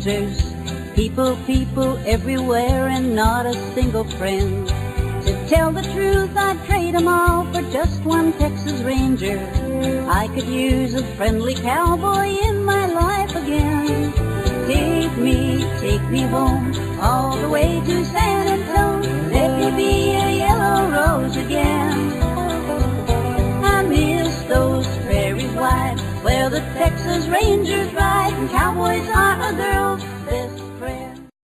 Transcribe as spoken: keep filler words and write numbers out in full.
strangers, people, people everywhere, and not a single friend. To tell the truth, I'd trade 'em all for just one Texas Ranger. I could use a friendly cowboy in my life again. Take me, take me home, all the way to San Antonio. Let me be a yellow rose again. I miss those prairies wide, where the Texas Rangers ride, and cowboys are a girl